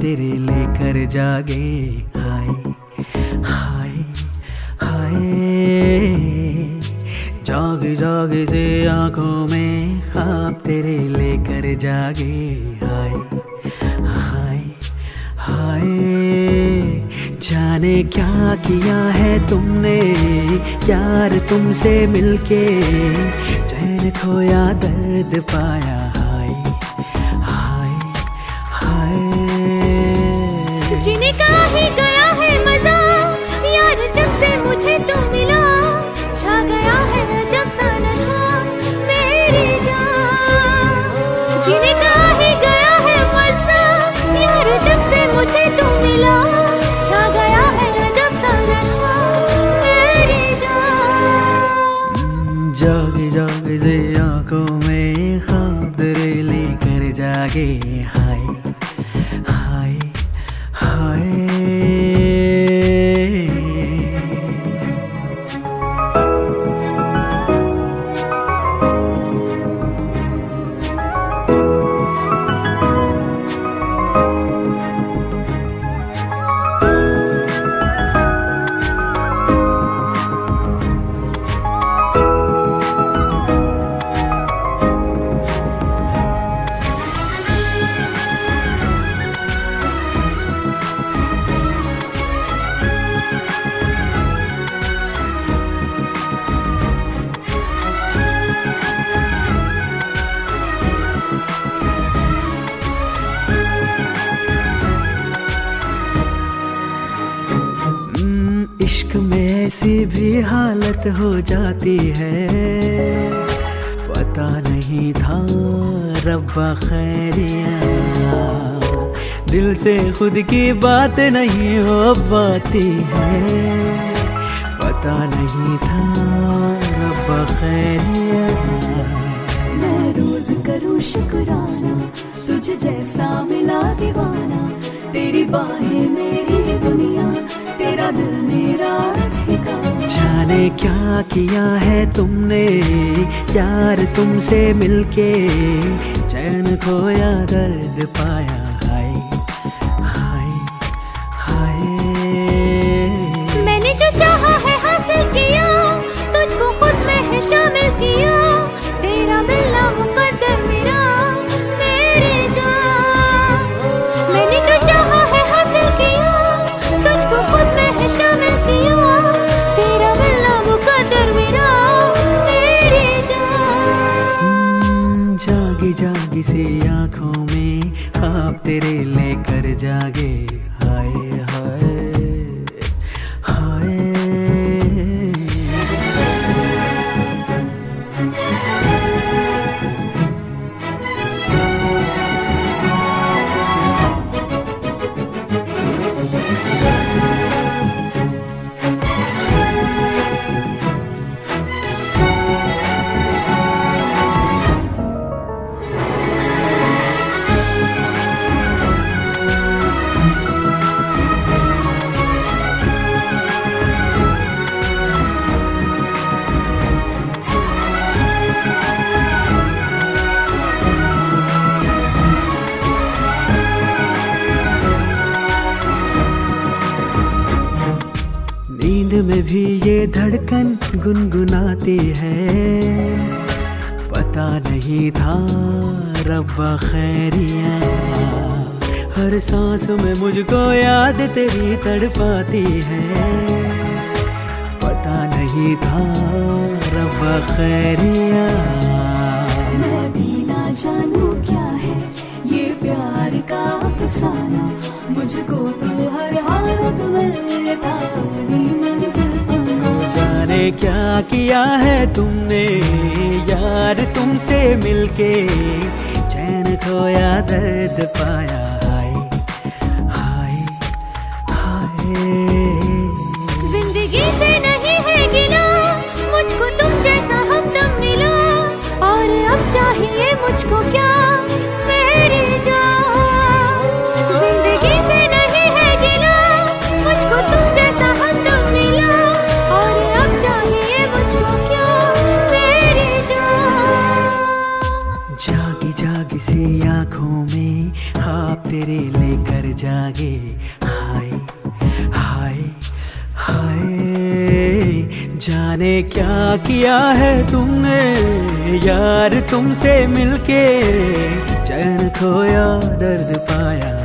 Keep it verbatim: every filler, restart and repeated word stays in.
तेरे लेकर जागे। हाय हाय हाय, जाग जाग से आंखों में ख्वाब तेरे लेकर जागे। हाय हाय हाय, जाने क्या किया है तुमने यार तुमसे मिलके, चैन खोया दर्द पाया। हाय हाय हाय, जीने का ही गया है मजा यार जब से मुझे तुम मिला, छा गया है जब सा नशा मेरी जान। जीने का ही गया है मजा यार जब से मुझे तुम मिला, छा गया है जब सा नशा मेरी जान। जागे जागे से आंखों में ख्वाब तेरे लेकर जागे। हाय हाय हाय, इश्क में ऐसी भी हालत हो जाती है, पता नहीं था रब्बा खैरिया, दिल से खुद की बात नहीं हो पाती है, पता नहीं था रब्बा खैरिया। मैं रोज करूँ शुक्राना तुझे जैसा मिला दीवाना, तेरी बाहें मेरी दुनिया, तेरा दिल मेरा ठिकाना। जाने क्या किया है तुमने यार तुमसे मिलके, चैन खोया दर्द पाया। हाय हाय हाय, मैंने जो चाहा है हासिल किया, तुझको खुद में है शामिल किया, तेरा मिलना मुकद्दर मेरा मेरी जान। मैंने जो चाहा है हासिल किया, तुझको खुद में है शामिल किया, तेरा मिलना मुकद्दर मेरा मेरी जान। जागी जागी सी आंखों में ख्वाब तेरे लेकर जागे। हाय हाय हाय, नींद में भी ये धड़कन गुनगुनाती है, पता नहीं था रब्बा खैरिया, हर सांस में मुझको याद तेरी तड़पाती है, पता नहीं था रब्बा खैरिया। मैं भी ना जानूं क्या है ये प्यार का अफसाना, मुझको तो हर हालत में था अपनी मंजिल पाना। जाने क्या किया है तुमने यार तुमसे मिलके, चैन खोया दर्द पाया। हाय हाय हाय, जिंदगी से नहीं है गिला, मुझको तुम जैसा हमदम मिला, और अब चाहिए मुझको क्या मेरी जान। जिंदगी से नहीं है गिला, मुझको तुम जैसा हमदम मिला, और अब चाहिए मुझको क्या मेरी जान। जागी जागी सी आंखों में ख्वाब लेकर जागे। हाय हाय हाय, जाने क्या किया है तुमने यार तुमसे मिलके, चैन खोया दर्द पाया।